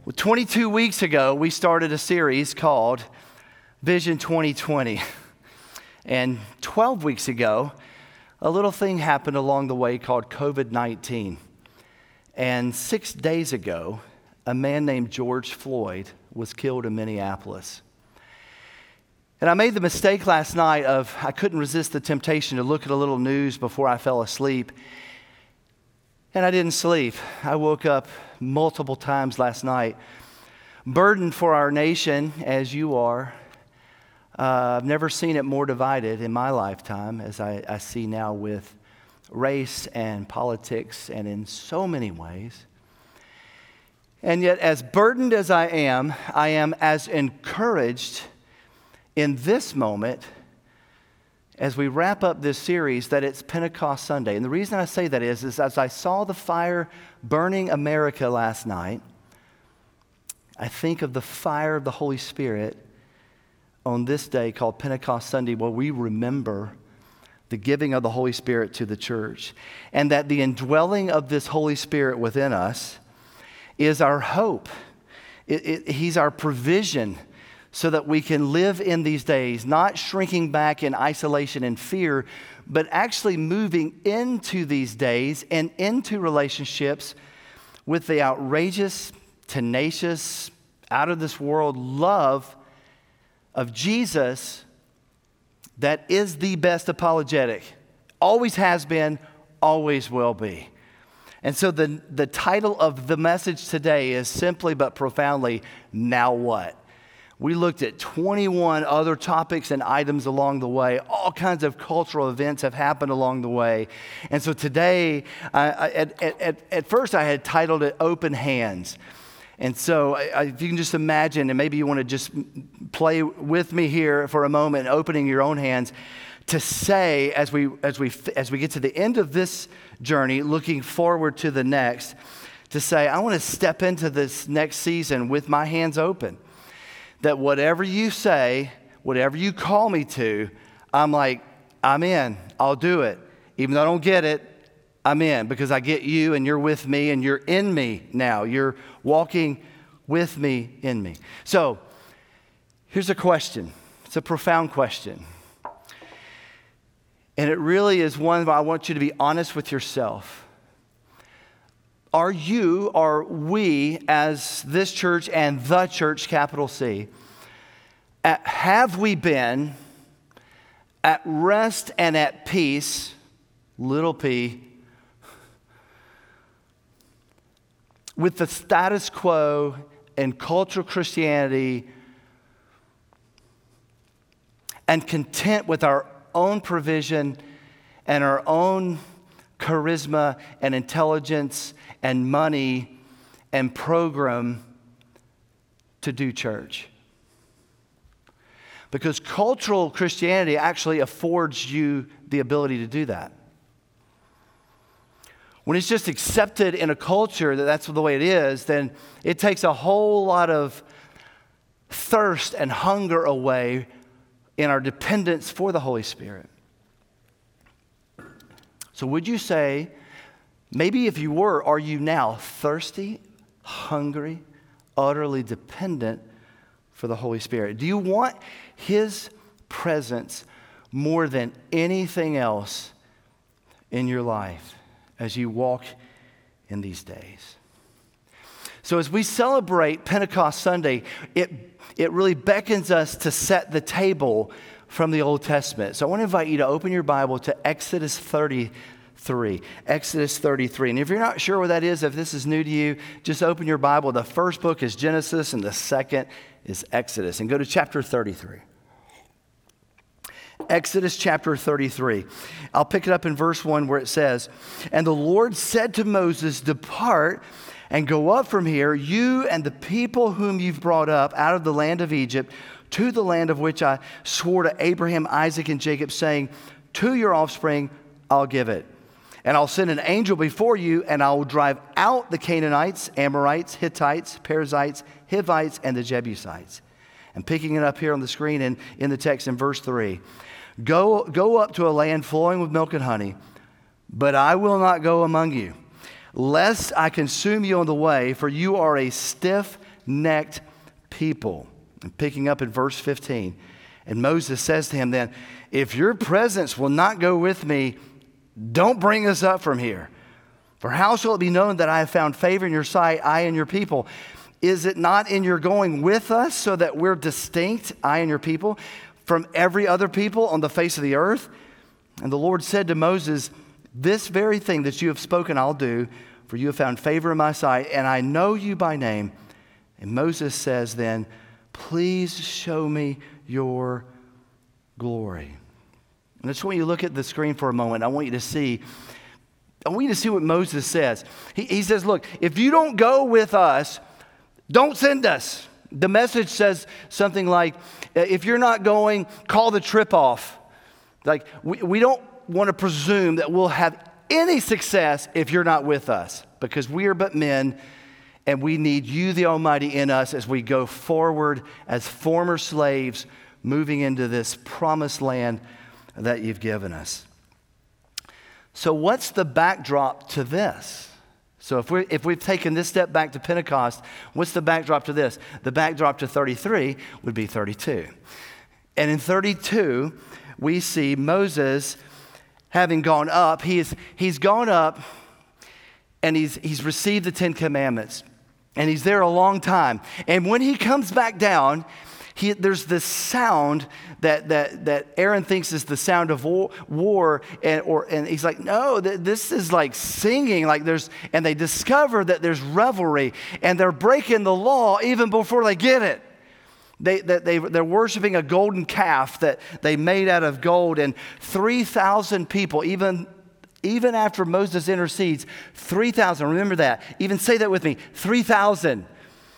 Well, 22 weeks ago, we started a series called Vision 2020. And 12 weeks ago, a little thing happened along the way called COVID-19. And 6 days ago, a man named George Floyd was killed in Minneapolis. And I made the mistake last night I couldn't resist the temptation to look at a little news before I fell asleep. And I didn't sleep. I woke up multiple times last night, burdened for our nation as you are. I've never seen it more divided in my lifetime as I see now with race and politics and in so many ways. And yet, as burdened as I am as encouraged in this moment as we wrap up this series that it's Pentecost Sunday. And the reason I say that is as I saw the fire burning America last night, I think of the fire of the Holy Spirit on this day called Pentecost Sunday, where we remember the giving of the Holy Spirit to the church, and that the indwelling of this Holy Spirit within us is our hope. He's our provision so that we can live in these days, not shrinking back in isolation and fear, but actually moving into these days and into relationships with the outrageous, tenacious, out of this world love of Jesus that is the best apologetic. Always has been, always will be. And so the title of the message today is simply but profoundly, Now What? We looked at 21 other topics and items along the way. All kinds of cultural events have happened along the way. And so today, at first I had titled it Open Hands. And so if you can just imagine, and maybe you want to just play with me here for a moment, opening your own hands, to say as we get to the end of this journey, looking forward to the next, to say, I want to step into this next season with my hands open. That whatever you say, whatever you call me to, I'm like, I'm in, I'll do it. Even though I don't get it, I'm in, because I get you and you're with me and you're in me now. You're walking with me, in me. So here's a question. It's a profound question. And it really is one where I want you to be honest with yourself. Are we, as this church and the church, capital C, have we been at rest and at peace, little p, with the status quo and cultural Christianity and content with our own provision and our own charisma and intelligence and money and program to do church? Because cultural Christianity actually affords you the ability to do that. When it's just accepted in a culture that that's the way it is, then it takes a whole lot of thirst and hunger away in our dependence for the Holy Spirit. So would you say, maybe if you were, are you now thirsty, hungry, utterly dependent for the Holy Spirit? Do you want His presence more than anything else in your life as you walk in these days? So as we celebrate Pentecost Sunday, it really beckons us to set the table from the Old Testament. So I want to invite you to open your Bible to Exodus 33. Exodus 33. And if you're not sure what that is, if this is new to you, just open your Bible. The first book is Genesis and the second is Exodus. And go to chapter 33. Exodus chapter 33. I'll pick it up in verse 1 where it says, "And the Lord said to Moses, 'Depart and go up from here, you and the people whom you've brought up out of the land of Egypt, to the land of which I swore to Abraham, Isaac, and Jacob, saying, to your offspring I'll give it. And I'll send an angel before you, and I will drive out the Canaanites, Amorites, Hittites, Perizzites, Hivites, and the Jebusites.'" And picking it up here on the screen and in the text in verse 3. Go up to a land flowing with milk and honey, but I will not go among you, lest I consume you on the way, for you are a stiff stiff-necked people. And picking up in verse 15, and Moses says to him then, if your presence will not go with me, don't bring us up from here. For how shall it be known that I have found favor in your sight, I and your people? Is it not in your going with us so that we're distinct, I and your people, from every other people on the face of the earth? And the Lord said to Moses, this very thing that you have spoken I'll do, for you have found favor in my sight, and I know you by name. And Moses says then, please show me your glory. And I just want you to look at the screen for a moment. I want you to see what Moses says. He says, look, if you don't go with us, don't send us. The message says something like, if you're not going, call the trip off. Like, we don't want to presume that we'll have any success if you're not with us, because we are but men, and we need you, the Almighty, in us as we go forward as former slaves moving into this promised land that you've given us. So what's the backdrop to this? So if we've taken this step back to Pentecost, what's the backdrop to this? The backdrop to 33 would be 32. And in 32, we see Moses having gone up. He's gone up and he's received the Ten Commandments. And he's there a long time. And when he comes back down, there's this sound that Aaron thinks is the sound of war, and he's like, no, this is like singing, and they discover that there's revelry, and they're breaking the law even before they get it. They're worshiping a golden calf that they made out of gold, and 3,000 people, even after Moses intercedes, 3,000, remember that, even say that with me, 3,000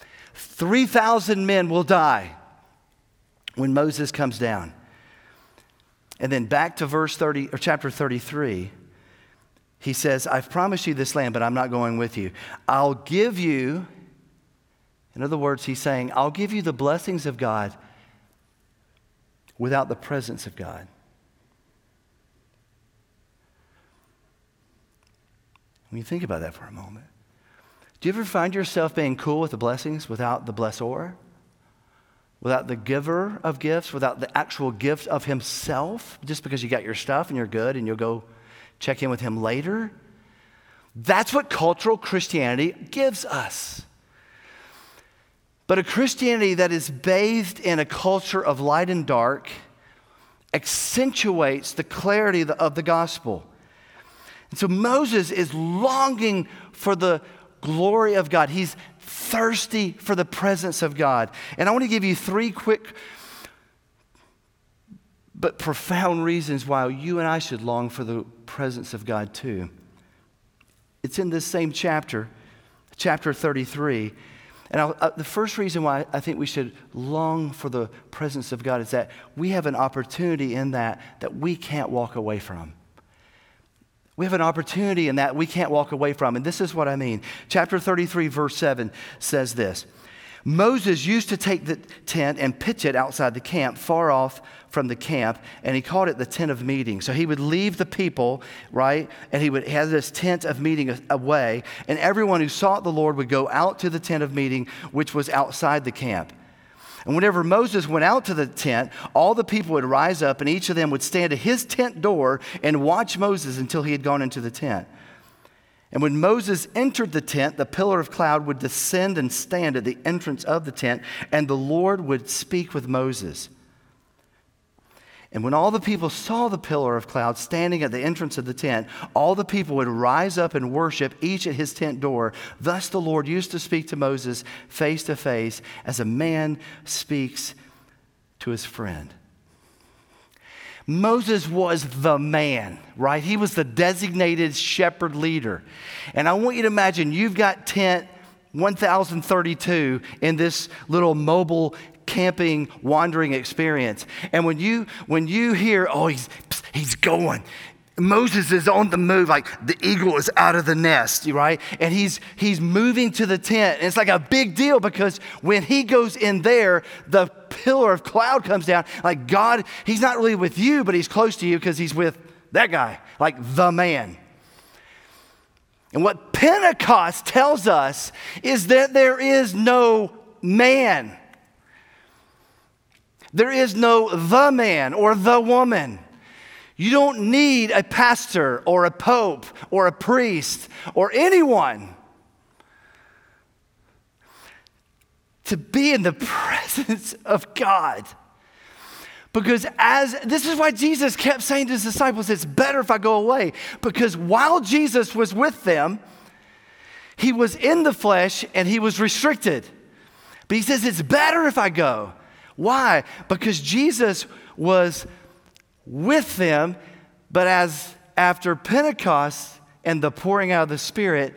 men will die when Moses comes down. And then back to verse 30 or chapter 33, he says, I've promised you this land, but I'm not going with you. I'll give you, in other words, he's saying, I'll give you the blessings of God without the presence of God. When you think about that for a moment, do you ever find yourself being cool with the blessings without the blessor? Without the giver of gifts, without the actual gift of himself, just because you got your stuff and you're good and you'll go check in with him later? That's what cultural Christianity gives us. But a Christianity that is bathed in a culture of light and dark accentuates the clarity of the gospel. And so Moses is longing for the glory of God. He's thirsty for the presence of God. And I want to give you 3 quick but profound reasons why you and I should long for the presence of God too. It's in this same chapter 33. And the first reason why I think we should long for the presence of God is that we have an opportunity in that we can't walk away from. We have an opportunity in that we can't walk away from. And this is what I mean. Chapter 33, verse 7 says this. Moses used to take the tent and pitch it outside the camp, far off from the camp, and he called it the tent of meeting. So he would leave the people, right, and he would have this tent of meeting away, and everyone who sought the Lord would go out to the tent of meeting, which was outside the camp. And whenever Moses went out to the tent, all the people would rise up, and each of them would stand at his tent door and watch Moses until he had gone into the tent. And when Moses entered the tent, the pillar of cloud would descend and stand at the entrance of the tent, and the Lord would speak with Moses. And when all the people saw the pillar of cloud standing at the entrance of the tent, all the people would rise up and worship, each at his tent door. Thus the Lord used to speak to Moses face to face, as a man speaks to his friend. Moses was the man, right? He was the designated shepherd leader. And I want you to imagine you've got tent 1032 in this little mobile camping, wandering experience. And when you hear, oh, he's going. Moses is on the move, like the eagle is out of the nest, right? And he's moving to the tent. And it's like a big deal because when he goes in there, the pillar of cloud comes down. Like God, he's not really with you, but he's close to you because he's with that guy, like the man. And what Pentecost tells us is that there is no man. There is no the man or the woman. You don't need a pastor or a pope or a priest or anyone to be in the presence of God. Because this is why Jesus kept saying to his disciples, it's better if I go away. Because while Jesus was with them, he was in the flesh and he was restricted. But he says, it's better if I go. Why? Because Jesus was with them, but after Pentecost and the pouring out of the Spirit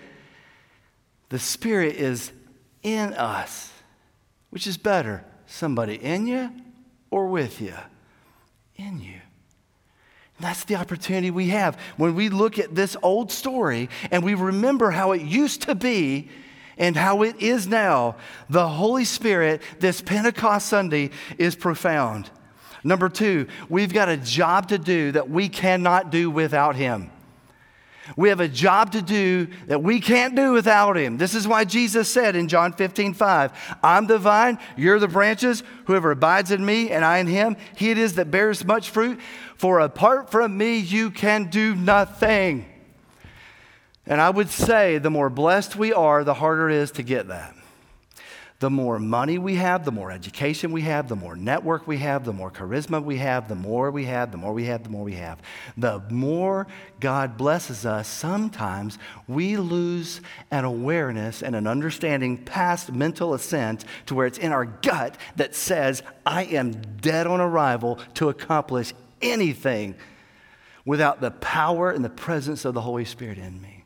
is in us. Which is better? Somebody in you or with you? In you. That's the opportunity we have. When we look at this old story and we remember how it used to be and how it is now, the Holy Spirit, this Pentecost Sunday, is profound. Number 2, we've got a job to do that we cannot do without him. We have a job to do that we can't do without him. This is why Jesus said in John 15:5, I'm the vine, you're the branches. Whoever abides in me and I in him, he it is that bears much fruit. For apart from me, you can do nothing. And I would say the more blessed we are, the harder it is to get that. The more money we have, the more education we have, the more network we have, the more charisma we have, the more we have, the more we have, the more we have. The more God blesses us, sometimes we lose an awareness and an understanding past mental assent to where it's in our gut that says, I am dead on arrival to accomplish anything without the power and the presence of the Holy Spirit in me.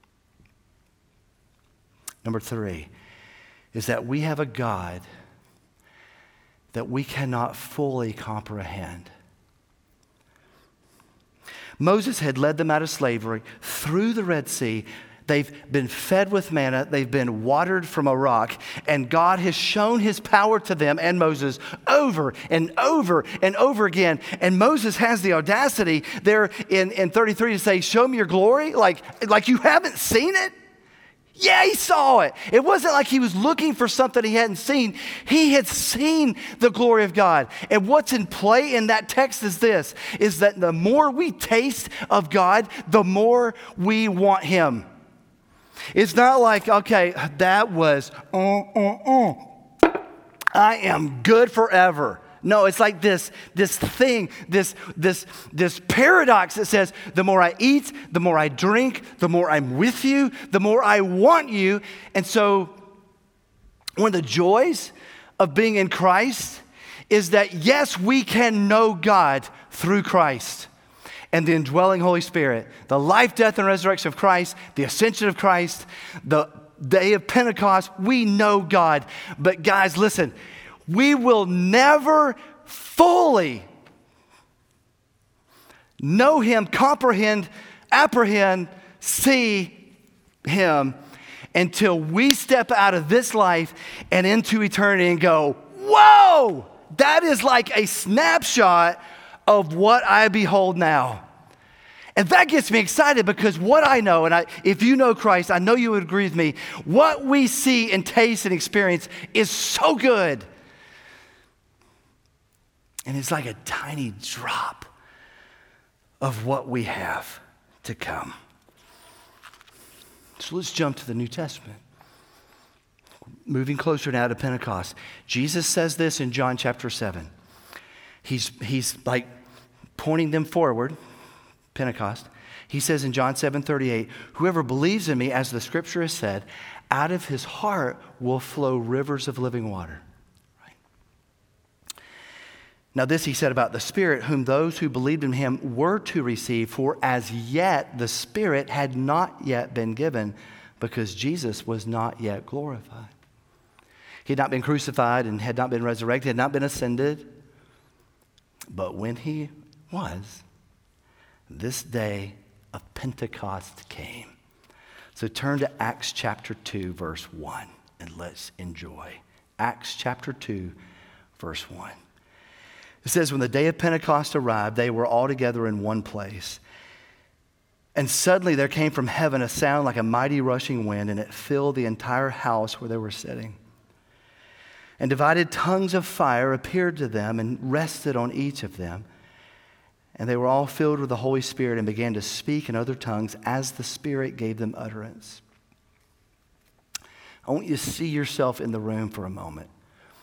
Number 3. Is that we have a God that we cannot fully comprehend. Moses had led them out of slavery through the Red Sea. They've been fed with manna. They've been watered from a rock. And God has shown his power to them and Moses over and over and over again. And Moses has the audacity there in 33 to say, show me your glory. Like you haven't seen it? Yeah, he saw it. It wasn't like he was looking for something he hadn't seen. He had seen the glory of God. And what's in play in that text is this, is that the more we taste of God, the more we want him. It's not like, okay, that was, I am good forever. No, it's like this thing, this paradox that says, the more I eat, the more I drink, the more I'm with you, the more I want you. And so one of the joys of being in Christ is that, yes, we can know God through Christ and the indwelling Holy Spirit, the life, death, and resurrection of Christ, the ascension of Christ, the day of Pentecost. We know God. But guys, listen, we will never fully know him, comprehend, apprehend, see him until we step out of this life and into eternity and go, whoa, that is like a snapshot of what I behold now. And that gets me excited because what I know, and if you know Christ, I know you would agree with me, what we see and taste and experience is so good. And it's like a tiny drop of what we have to come. So let's jump to the New Testament. Moving closer now to Pentecost. Jesus says this in John chapter 7. He's like pointing them forward, Pentecost. He says in John 7:38, whoever believes in me, as the scripture has said, out of his heart will flow rivers of living water. Now this he said about the Spirit, whom those who believed in him were to receive, for as yet the Spirit had not yet been given, because Jesus was not yet glorified. He had not been crucified and had not been resurrected, had not been ascended. But when he was, this day of Pentecost came. So turn to Acts chapter 2, verse 1, and let's enjoy. Acts chapter 2, verse 1. It says, when the day of Pentecost arrived, they were all together in one place. And suddenly there came from heaven a sound like a mighty rushing wind, and it filled the entire house where they were sitting. And divided tongues of fire appeared to them and rested on each of them. And they were all filled with the Holy Spirit and began to speak in other tongues as the Spirit gave them utterance. I want you to see yourself in the room for a moment.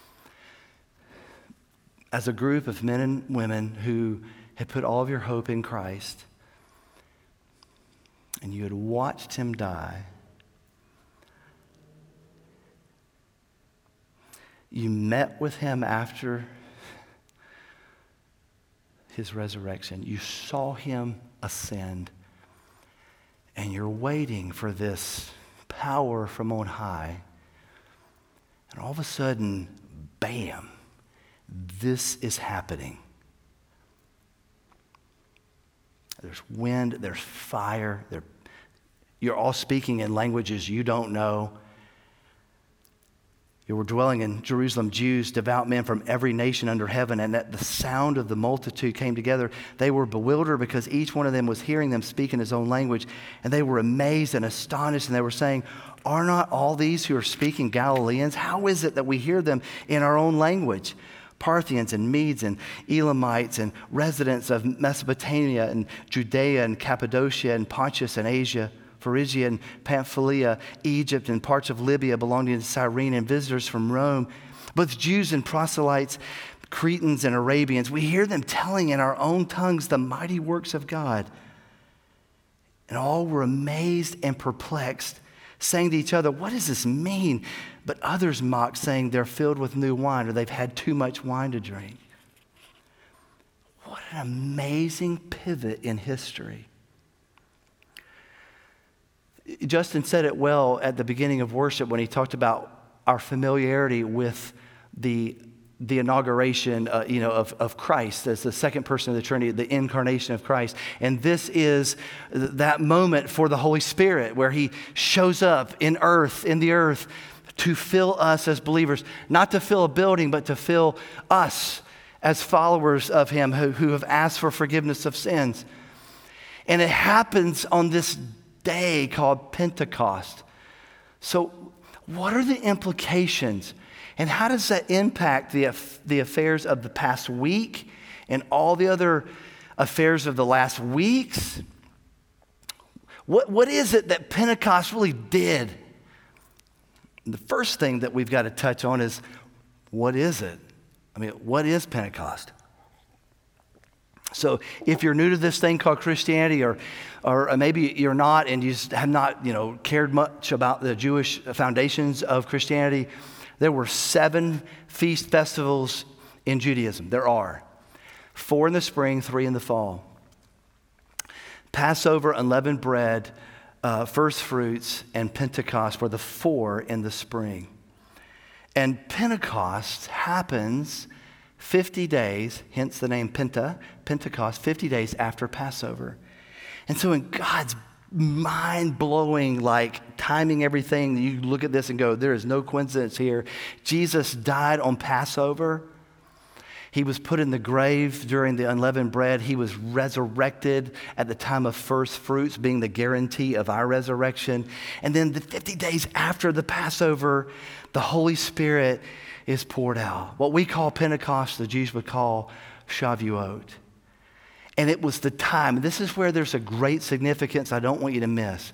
As a group of men and women who had put all of your hope in Christ, and you had watched him die, you met with him after his resurrection. You saw him ascend, and you're waiting for this power from on high. And all of a sudden, bam, this is happening. There's wind, there's fire. You're all speaking in languages you don't know. You were dwelling in Jerusalem, Jews, devout men from every nation under heaven, and at the sound of the multitude came together. They were bewildered because each one of them was hearing them speak in his own language, and they were amazed and astonished, and they were saying, "Are not all these who are speaking Galileans? How is it that we hear them in our own language?" Parthians and Medes and Elamites and residents of Mesopotamia and Judea and Cappadocia and Pontus and Asia, Phrygia and Pamphylia, Egypt and parts of Libya belonging to Cyrene, and visitors from Rome, both Jews and proselytes, Cretans and Arabians. We hear them telling in our own tongues the mighty works of God. And all were amazed and perplexed, saying to each other, "What does this mean?" But others mocked, saying they're filled with new wine, or they've had too much wine to drink. What an amazing pivot in history. Justin said it well at the beginning of worship when he talked about our familiarity with the inauguration of Christ as the second person of the Trinity, the incarnation of Christ. And this is that moment for the Holy Spirit where he shows up in the earth to fill us as believers, not to fill a building, but to fill us as followers of him who have asked for forgiveness of sins. And it happens on this day called Pentecost. So what are the implications? And how does that impact the affairs of the past week and all the other affairs of the last weeks? What is it that Pentecost really did? The first thing that we've got to touch on is, what is it? I mean, what is Pentecost? So if you're new to this thing called Christianity, or maybe you're not and you just have not, cared much about the Jewish foundations of Christianity, there were 7 feast festivals in Judaism. There are 4 in the spring, 3 in the fall. Passover, unleavened bread, first fruits, and Pentecost were the 4 in the spring. And Pentecost happens 50 days, hence the name Pentecost, 50 days after Passover. And so in God's mind-blowing, timing everything, you look at this and go, there is no coincidence here. Jesus died on Passover. He was put in the grave during the unleavened bread. He was resurrected at the time of first fruits, being the guarantee of our resurrection. And then the 50 days after the Passover, the Holy Spirit is poured out. What we call Pentecost, the Jews would call Shavuot. And it was the time, this is where there's a great significance I don't want you to miss.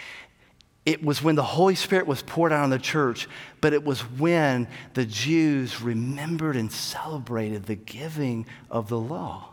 It was when the Holy Spirit was poured out on the church, but it was when the Jews remembered and celebrated the giving of the law.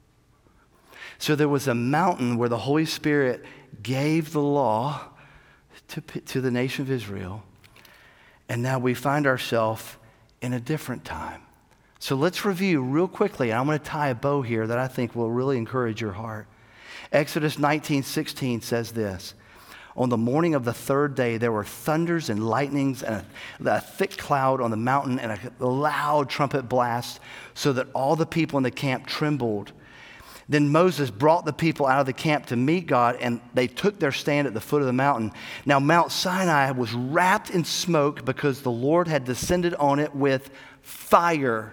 So there was a mountain where the Holy Spirit gave the law to the nation of Israel, and now we find ourselves in a different time. So let's review real quickly. I'm going to tie a bow here that I think will really encourage your heart. Exodus 19:16 says this: "On the morning of the 3rd day, there were thunders and lightnings and a thick cloud on the mountain and a loud trumpet blast, so that all the people in the camp trembled. Then Moses brought the people out of the camp to meet God, and they took their stand at the foot of the mountain. Now Mount Sinai was wrapped in smoke because the Lord had descended on it with fire.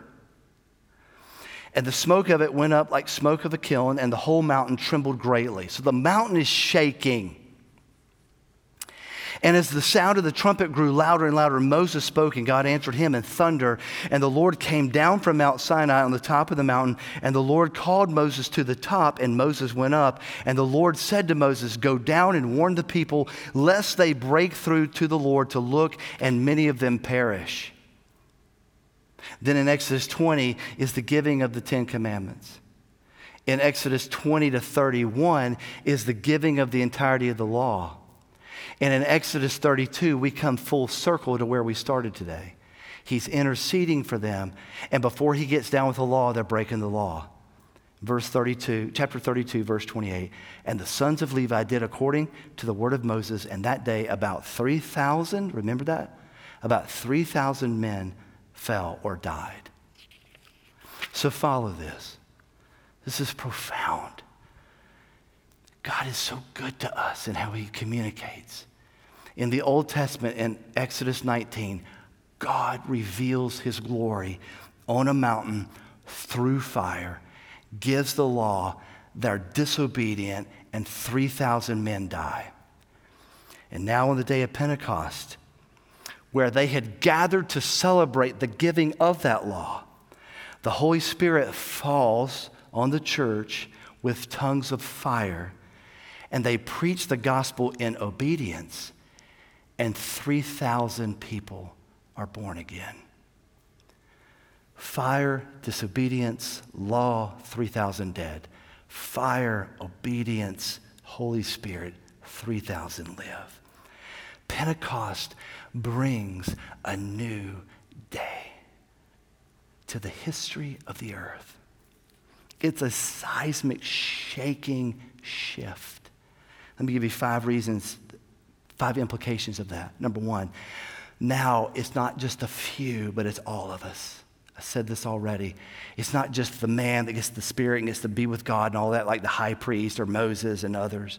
And the smoke of it went up like smoke of a kiln, and the whole mountain trembled greatly." So the mountain is shaking. And as the sound of the trumpet grew louder and louder, Moses spoke, and God answered him in thunder. And the Lord came down from Mount Sinai on the top of the mountain, and the Lord called Moses to the top, and Moses went up. And the Lord said to Moses, go down and warn the people, lest they break through to the Lord to look, and many of them perish. Then in Exodus 20 is the giving of the Ten Commandments. In Exodus 20 to 31 is the giving of the entirety of the law. And in Exodus 32, we come full circle to where we started today. He's interceding for them, and before he gets down with the law, they're breaking the law. Chapter 32, verse 28. And the sons of Levi did according to the word of Moses, and that day about 3,000, remember that? About 3,000 men fell or died. So follow this. This is profound. God is so good to us in how he communicates. In the Old Testament, in Exodus 19, God reveals his glory on a mountain through fire, gives the law, they're disobedient, and 3,000 men die. And now on the day of Pentecost, where they had gathered to celebrate the giving of that law, the Holy Spirit falls on the church with tongues of fire, and they preach the gospel in obedience, and 3,000 people are born again. Fire, disobedience, law, 3,000 dead. Fire, obedience, Holy Spirit, 3,000 live. Pentecost brings a new day to the history of the earth. It's a seismic shaking shift. Let me give you 5 reasons, 5 implications of that. Number 1, now it's not just a few, but it's all of us. I said this already. It's not just the man that gets the Spirit and gets to be with God and all that, like the high priest or Moses and others.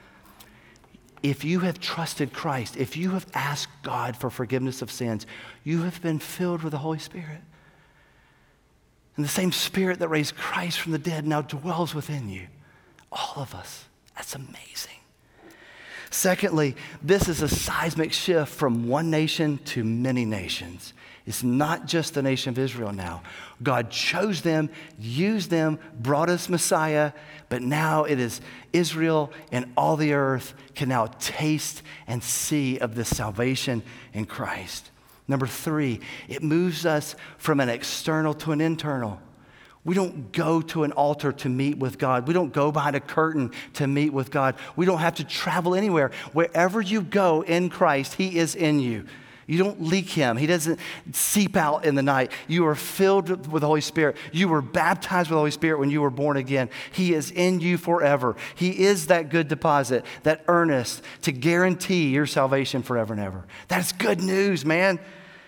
If you have trusted Christ, if you have asked God for forgiveness of sins, you have been filled with the Holy Spirit. And the same Spirit that raised Christ from the dead now dwells within you. All of us. That's amazing. Secondly, this is a seismic shift from one nation to many nations. It's not just the nation of Israel now. God chose them, used them, brought us Messiah, but now it is Israel and all the earth can now taste and see of this salvation in Christ. Number 3, it moves us from an external to an internal. We don't go to an altar to meet with God. We don't go behind a curtain to meet with God. We don't have to travel anywhere. Wherever you go in Christ, he is in you. You don't leak him. He doesn't seep out in the night. You are filled with the Holy Spirit. You were baptized with the Holy Spirit when you were born again. He is in you forever. He is that good deposit, that earnest to guarantee your salvation forever and ever. That's good news, man.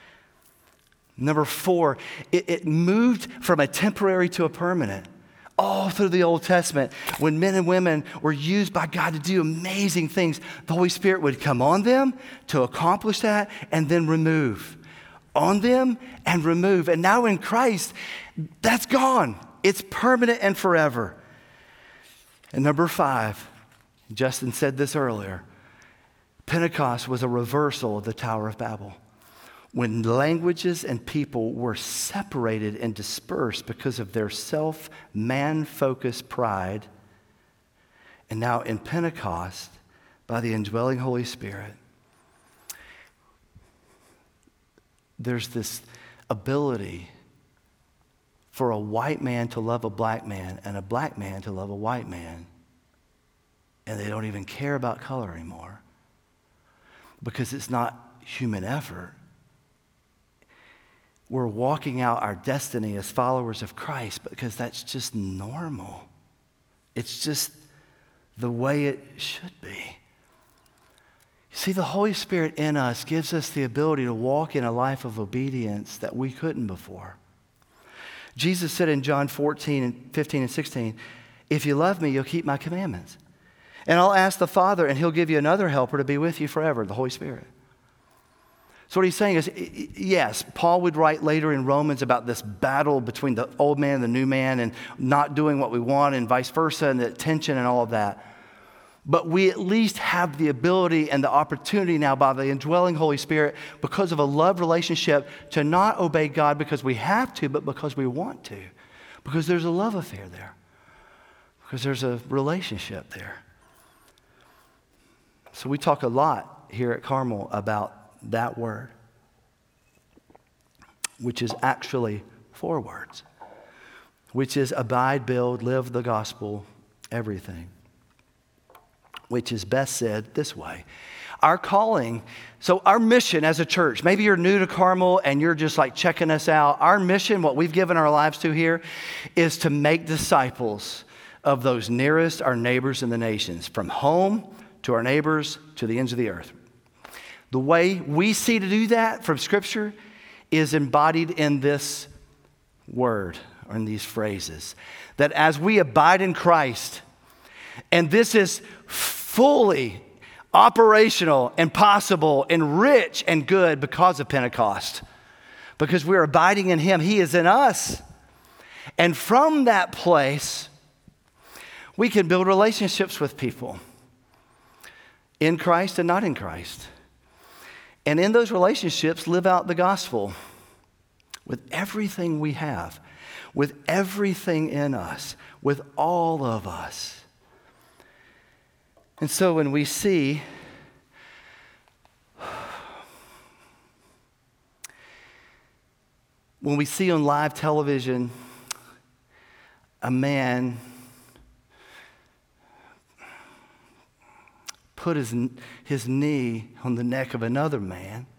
Number 4, it moved from a temporary to a permanent. All through the Old Testament, when men and women were used by God to do amazing things, the Holy Spirit would come on them to accomplish that and then remove. On them and remove. And now in Christ, that's gone. It's permanent and forever. And number 5, Justin said this earlier, Pentecost was a reversal of the Tower of Babel. When languages and people were separated and dispersed because of their man-focused pride, and now in Pentecost, by the indwelling Holy Spirit, there's this ability for a white man to love a black man and a black man to love a white man, and they don't even care about color anymore because it's not human effort. We're walking out our destiny as followers of Christ because that's just normal. It's just the way it should be. You see, the Holy Spirit in us gives us the ability to walk in a life of obedience that we couldn't before. Jesus said in John 14 and 15 and 16, if you love me, you'll keep my commandments. And I'll ask the Father, and he'll give you another helper to be with you forever, the Holy Spirit. So what he's saying is, yes, Paul would write later in Romans about this battle between the old man and the new man and not doing what we want and vice versa and the tension and all of that. But we at least have the ability and the opportunity now by the indwelling Holy Spirit, because of a love relationship, to not obey God because we have to, but because we want to. Because there's a love affair there. Because there's a relationship there. So we talk a lot here at Carmel about that word, which is actually 4 words, which is abide, build, live the gospel, everything. Which is best said this way. Our calling, so our mission as a church, maybe you're new to Carmel and you're just like checking us out. Our mission, what we've given our lives to here, is to make disciples of those nearest, our neighbors in the nations, from home to our neighbors to the ends of the earth. The way we see to do that from Scripture is embodied in this word, or in these phrases, that as we abide in Christ, and this is fully operational and possible and rich and good because of Pentecost. Because we're abiding in Him. He is in us. And from that place, we can build relationships with people in Christ and not in Christ. And in those relationships, live out the gospel with everything we have, with everything in us, with all of us. And so when we see on live television a man put his knee on the neck of another man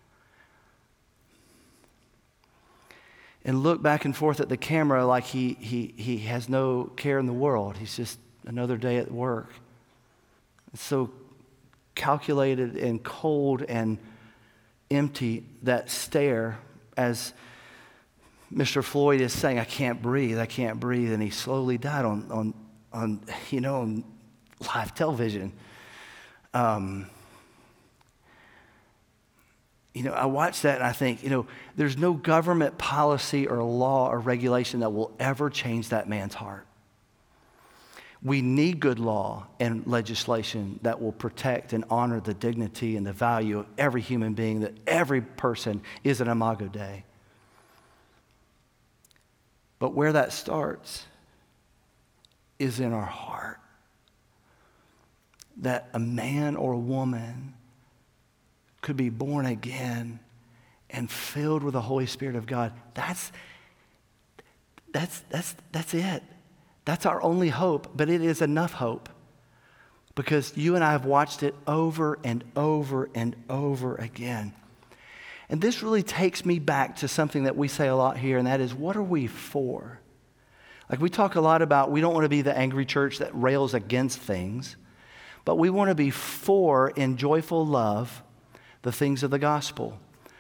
and look back and forth at the camera like he has no care in the world. He's just another day at work. So calculated and cold and empty, that stare, as Mr. Floyd is saying, I can't breathe, and he slowly died on live television. I watch that and I think, there's no government policy or law or regulation that will ever change that man's heart. We need good law and legislation that will protect and honor the dignity and the value of every human being, that every person is an Imago Dei. But where that starts is in our heart. That a man or a woman could be born again and filled with the Holy Spirit of God. That's it. That's our only hope, but it is enough hope, because you and I have watched it over and over and over again. And this really takes me back to something that we say a lot here, and that is, what are we for? Like, we talk a lot about, we don't want to be the angry church that rails against things, but we want to be for, in joyful love, the things of the gospel.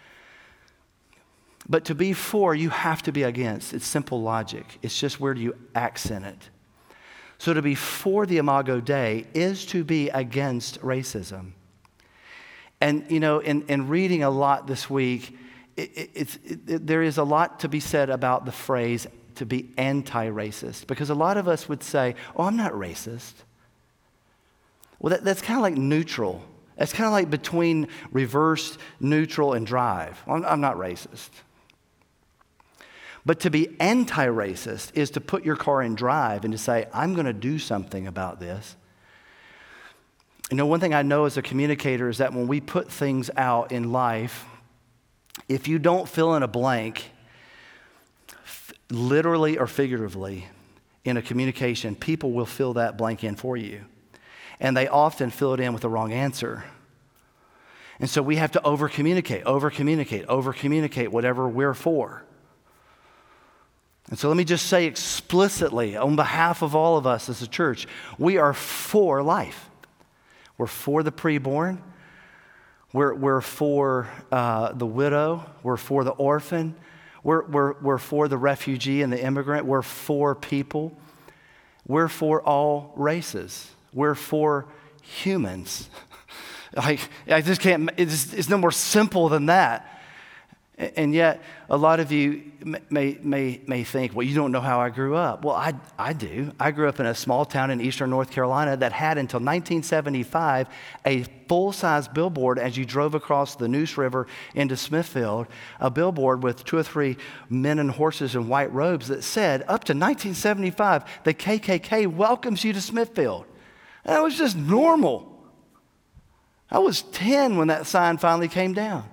But to be for, you have to be against. It's simple logic. It's just, where do you accent it? So to be for the Imago Dei is to be against racism. And, in reading a lot this week, there is a lot to be said about the phrase to be anti-racist. Because a lot of us would say, oh, I'm not racist. Well, that's kind of like neutral. That's kind of like between reverse, neutral, and drive. I'm not racist. But to be anti-racist is to put your car in drive and to say, I'm going to do something about this. One thing I know as a communicator is that when we put things out in life, if you don't fill in a blank, literally or figuratively, in a communication, people will fill that blank in for you. And they often fill it in with the wrong answer. And so we have to over-communicate whatever we're for. And so let me just say explicitly, on behalf of all of us as a church, we are for life. We're for the preborn. We're for the widow. We're for the orphan. We're for the refugee and the immigrant. We're for people. We're for all races. We're for humans. I just can't, it's no more simple than that. And yet, a lot of you may think, well, you don't know how I grew up. Well, I do. I grew up in a small town in eastern North Carolina that had until 1975 a full-size billboard as you drove across the Neuse River into Smithfield, a billboard with 2 or 3 men and horses in white robes that said, up to 1975, the KKK welcomes you to Smithfield. And that was just normal. I was 10 when that sign finally came down.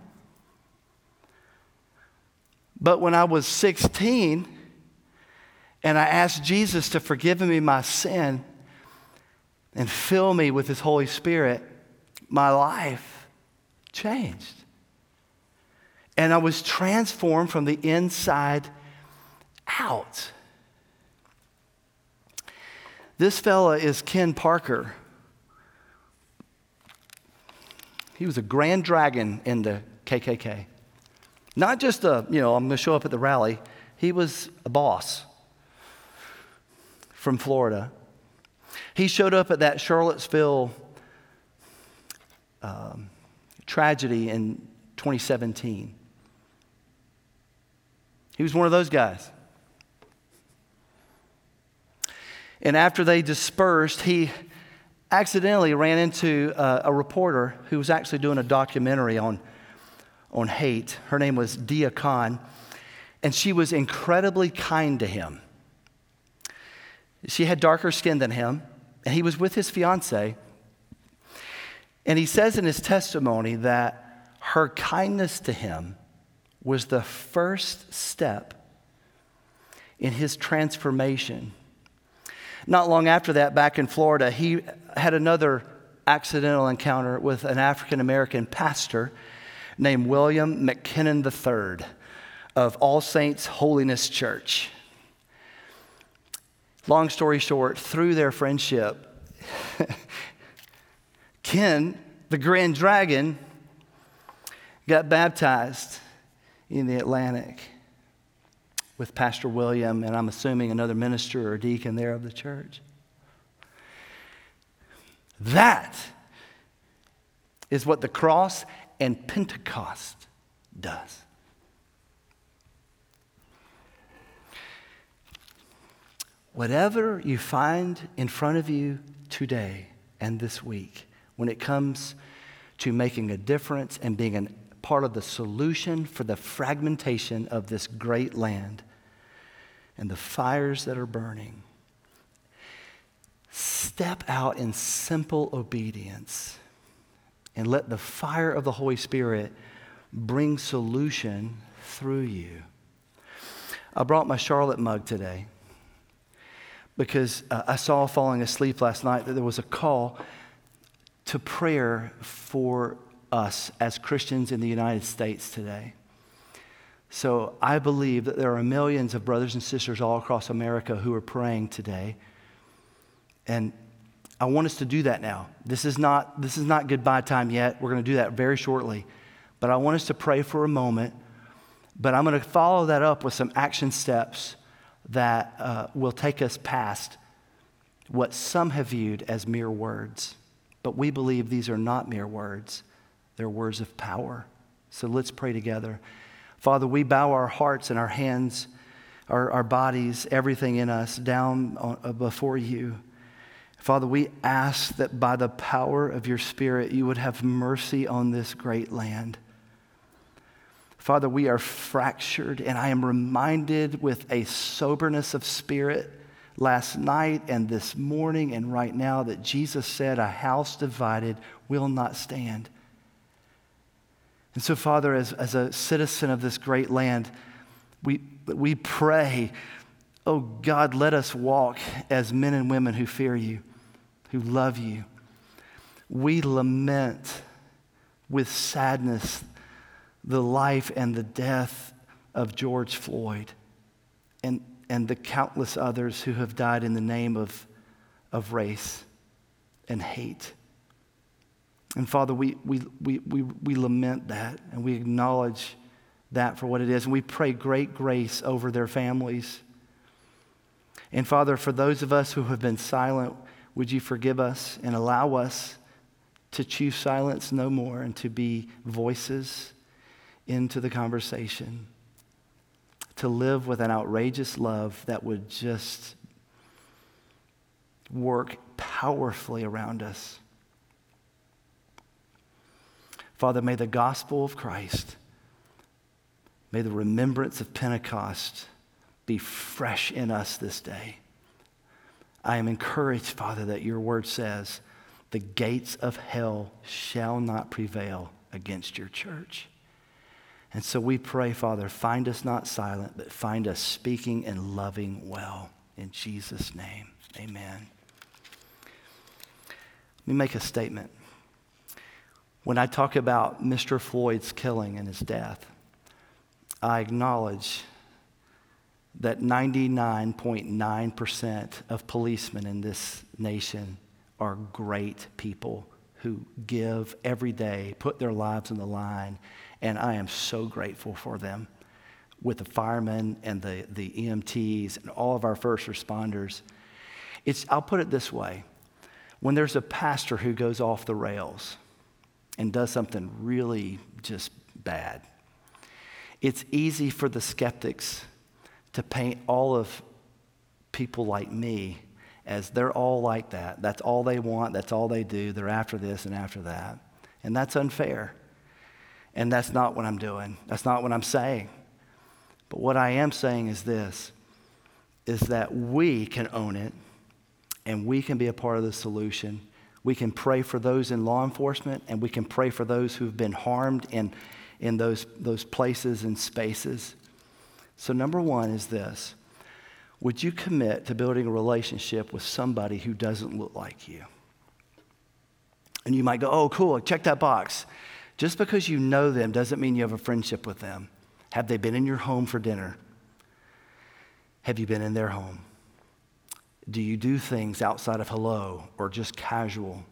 But when I was 16 and I asked Jesus to forgive me my sin and fill me with his Holy Spirit, my life changed. And I was transformed from the inside out. This fella is Ken Parker. He was a grand dragon in the KKK. Not just I'm going to show up at the rally. He was a boss from Florida. He showed up at that Charlottesville tragedy in 2017. He was one of those guys. And after they dispersed, he accidentally ran into a reporter who was actually doing a documentary on hate. Her name was Dia Khan, and she was incredibly kind to him. She had darker skin than him, and he was with his fiancée. And he says in his testimony that her kindness to him was the first step in his transformation. Not long after that, back in Florida, he had another accidental encounter with an African-American pastor named William McKinnon III of All Saints Holiness Church. Long story short, through their friendship, Ken, the Grand Dragon, got baptized in the Atlantic with Pastor William, and I'm assuming another minister or deacon there of the church. That is what the cross and Pentecost does. Whatever you find in front of you today and this week, when it comes to making a difference and being a part of the solution for the fragmentation of this great land and the fires that are burning, step out in simple obedience and let the fire of the Holy Spirit bring solution through you. I brought my Charlotte mug today because I saw falling asleep last night that there was a call to prayer for us as Christians in the United States today. So I believe that there are millions of brothers and sisters all across America who are praying today. And I want us to do that now. This is not goodbye time yet. We're going to do that very shortly. But I want us to pray for a moment. But I'm going to follow that up with some action steps that will take us past what some have viewed as mere words. But we believe these are not mere words. They're words of power. So let's pray together. Father, we bow our hearts and our hands, our bodies, everything in us down before you. Father, we ask that by the power of your Spirit, you would have mercy on this great land. Father, we are fractured, and I am reminded with a soberness of spirit last night and this morning and right now that Jesus said, a house divided will not stand. And so, Father, as a citizen of this great land, we pray, oh God, let us walk as men and women who fear you, who love you. We lament with sadness the life and the death of George Floyd and the countless others who have died in the name of race and hate. And Father, we lament that and we acknowledge that for what it is. And we pray great grace over their families. And Father, for those of us who have been silent, would you forgive us and allow us to choose silence no more and to be voices into the conversation, to live with an outrageous love that would just work powerfully around us. Father, may the gospel of Christ, may the remembrance of Pentecost be fresh in us this day. I am encouraged, Father, that your word says, the gates of hell shall not prevail against your church. And so we pray, Father, find us not silent, but find us speaking and loving well. In Jesus' name, amen. Let me make a statement. When I talk about Mr. Floyd's killing and his death, I acknowledge that 99.9% of policemen in this nation are great people who give every day, put their lives on the line, and I am so grateful for them. With the firemen and the EMTs and all of our first responders. I'll put it this way. When there's a pastor who goes off the rails and does something really just bad, it's easy for the skeptics to paint all of people like me as they're all like that. That's all they want. That's all they do. They're after this and after that. And that's unfair. And that's not what I'm doing. That's not what I'm saying. But what I am saying is this, is that we can own it and we can be a part of the solution. We can pray for those in law enforcement and we can pray for those who've been harmed in those places and spaces. So number one is this. Would you commit to building a relationship with somebody who doesn't look like you? And you might go, oh, cool, check that box. Just because you know them doesn't mean you have a friendship with them. Have they been in your home for dinner? Have you been in their home? Do you do things outside of hello or just casual?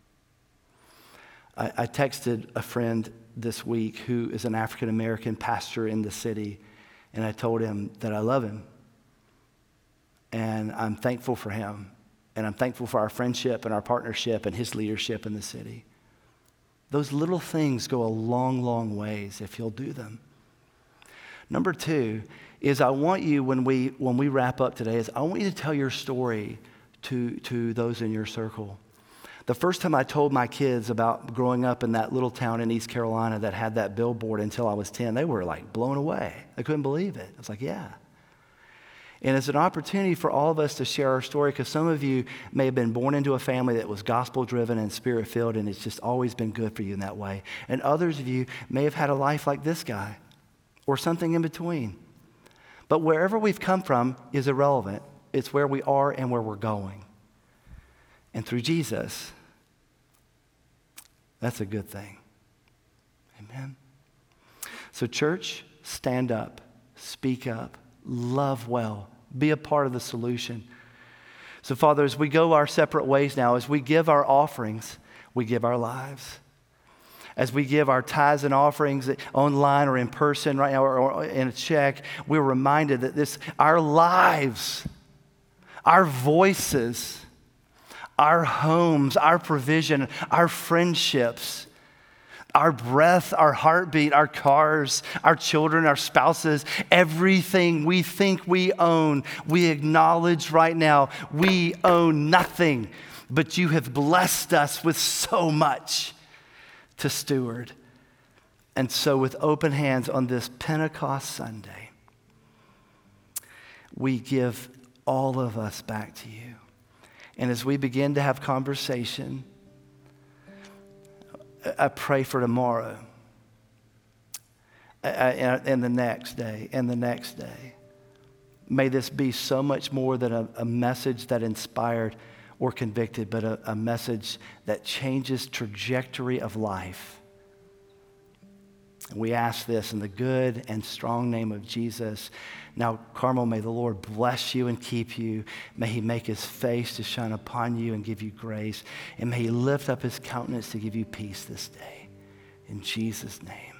I texted a friend this week who is an African-American pastor in the city, and I told him that I love him. And I'm thankful for him. And I'm thankful for our friendship and our partnership and his leadership in the city. Those little things go a long, long ways if you'll do them. Number two is I want you, when we wrap up today, I want you to tell your story to those in your circle. The first time I told my kids about growing up in that little town in East Carolina that had that billboard until I was 10, they were like blown away. They couldn't believe it. I was like, yeah. And it's an opportunity for all of us to share our story, because some of you may have been born into a family that was gospel-driven and spirit-filled, and it's just always been good for you in that way. And others of you may have had a life like this guy or something in between. But wherever we've come from is irrelevant. It's where we are and where we're going. And through Jesus, that's a good thing. Amen. So church, stand up, speak up, love well, be a part of the solution. So Father, as we go our separate ways now, as we give our offerings, we give our lives. As we give our tithes and offerings online or in person right now or in a check, we're reminded that our lives, our voices, our homes, our provision, our friendships, our breath, our heartbeat, our cars, our children, our spouses, everything we think we own, we acknowledge right now we own nothing, but you have blessed us with so much to steward. And so with open hands on this Pentecost Sunday, we give all of us back to you. And as we begin to have conversation, I pray for tomorrow and the next day and the next day. May this be so much more than a message that inspired or convicted, but a message that changes trajectory of life. We ask this in the good and strong name of Jesus. Now, Carmel, may the Lord bless you and keep you. May he make his face to shine upon you and give you grace. And may he lift up his countenance to give you peace this day. In Jesus' name.